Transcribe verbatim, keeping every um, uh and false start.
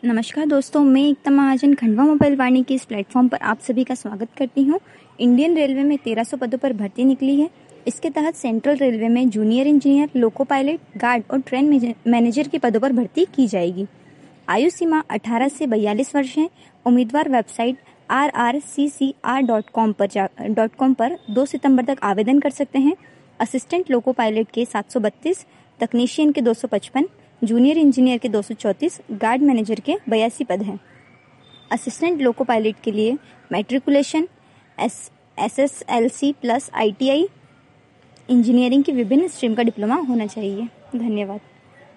नमस्कार दोस्तों, मैं एकता महाजन खंडवा मोबाइल वाणी के इस प्लेटफॉर्म पर आप सभी का स्वागत करती हूँ। इंडियन रेलवे में तेरह सौ पदों पर भर्ती निकली है। इसके तहत सेंट्रल रेलवे में junior engineer, loco pilot, guard और ट्रेन मैनेजर के पदों पर भर्ती की जाएगी। आयु सीमा अठारह से बयालीस वर्ष है। उम्मीदवार website R R C C R dot com पर जा डॉट कॉम पर दो सितंबर तक आवेदन कर सकते हैं। असिस्टेंट लोको पायलट के सात सौ बत्तीस, तकनीशियन के दो सौ पचपन, जूनियर इंजीनियर के दो सौ चौंतीस, गार्ड मैनेजर के बयासी पद हैं। असिस्टेंट लोको पायलट के लिए matriculation S S S L C plus I T I engineering की विभिन्न स्ट्रीम का डिप्लोमा होना चाहिए। धन्यवाद।